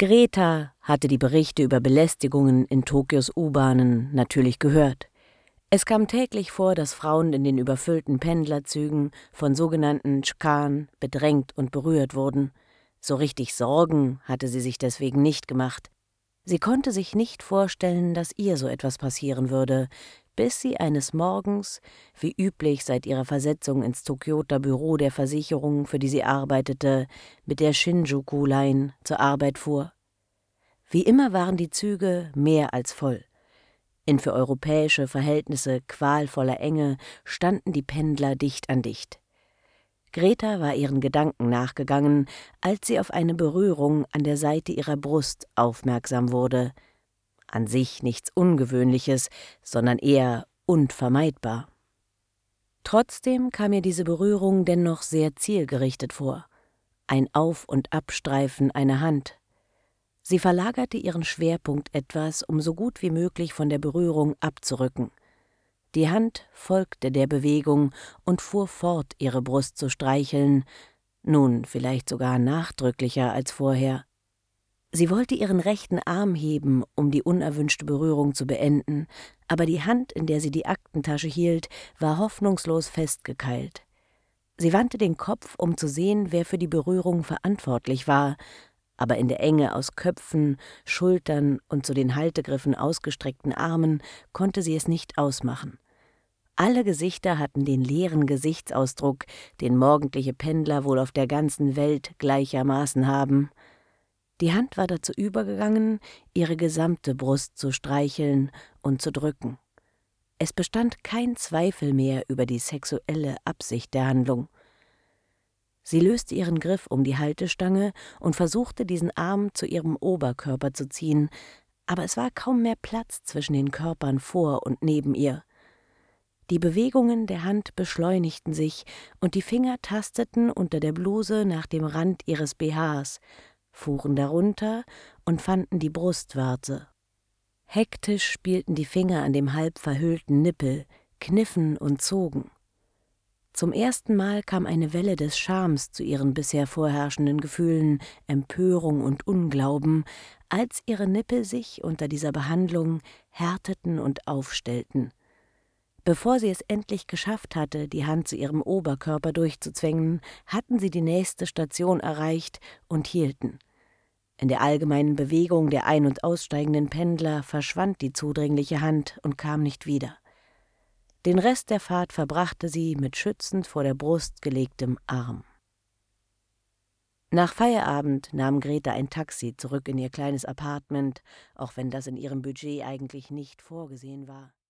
Greta hatte die Berichte über Belästigungen in Tokios U-Bahnen natürlich gehört. Es kam täglich vor, dass Frauen in den überfüllten Pendlerzügen von sogenannten Tschkan bedrängt und berührt wurden. So richtig Sorgen hatte sie sich deswegen nicht gemacht. Sie konnte sich nicht vorstellen, dass ihr so etwas passieren würde, bis sie eines Morgens, wie üblich seit ihrer Versetzung ins Tokioter Büro der Versicherung, für die sie arbeitete, mit der Shinjuku-Line zur Arbeit fuhr. Wie immer waren die Züge mehr als voll. In für europäische Verhältnisse qualvoller Enge standen die Pendler dicht an dicht. Greta war ihren Gedanken nachgegangen, als sie auf eine Berührung an der Seite ihrer Brust aufmerksam wurde. An sich nichts Ungewöhnliches, sondern eher unvermeidbar. Trotzdem kam ihr diese Berührung dennoch sehr zielgerichtet vor. Ein Auf- und Abstreifen einer Hand. Sie verlagerte ihren Schwerpunkt etwas, um so gut wie möglich von der Berührung abzurücken. Die Hand folgte der Bewegung und fuhr fort, ihre Brust zu streicheln, nun vielleicht sogar nachdrücklicher als vorher. Sie wollte ihren rechten Arm heben, um die unerwünschte Berührung zu beenden, aber die Hand, in der sie die Aktentasche hielt, war hoffnungslos festgekeilt. Sie wandte den Kopf, um zu sehen, wer für die Berührung verantwortlich war, aber in der Enge aus Köpfen, Schultern und zu den Haltegriffen ausgestreckten Armen konnte sie es nicht ausmachen. Alle Gesichter hatten den leeren Gesichtsausdruck, den morgendliche Pendler wohl auf der ganzen Welt gleichermaßen haben. Die Hand war dazu übergegangen, ihre gesamte Brust zu streicheln und zu drücken. Es bestand kein Zweifel mehr über die sexuelle Absicht der Handlung. Sie löste ihren Griff um die Haltestange und versuchte, diesen Arm zu ihrem Oberkörper zu ziehen, aber es war kaum mehr Platz zwischen den Körpern vor und neben ihr. Die Bewegungen der Hand beschleunigten sich und die Finger tasteten unter der Bluse nach dem Rand ihres BHs, fuhren darunter und fanden die Brustwarze. Hektisch spielten die Finger an dem halb verhüllten Nippel, kniffen und zogen. Zum ersten Mal kam eine Welle des Schams zu ihren bisher vorherrschenden Gefühlen, Empörung und Unglauben, als ihre Nippel sich unter dieser Behandlung härteten und aufstellten. Bevor sie es endlich geschafft hatte, die Hand zu ihrem Oberkörper durchzuzwängen, hatten sie die nächste Station erreicht und hielten. In der allgemeinen Bewegung der ein- und aussteigenden Pendler verschwand die zudringliche Hand und kam nicht wieder. Den Rest der Fahrt verbrachte sie mit schützend vor der Brust gelegtem Arm. Nach Feierabend nahm Greta ein Taxi zurück in ihr kleines Appartement, auch wenn das in ihrem Budget eigentlich nicht vorgesehen war.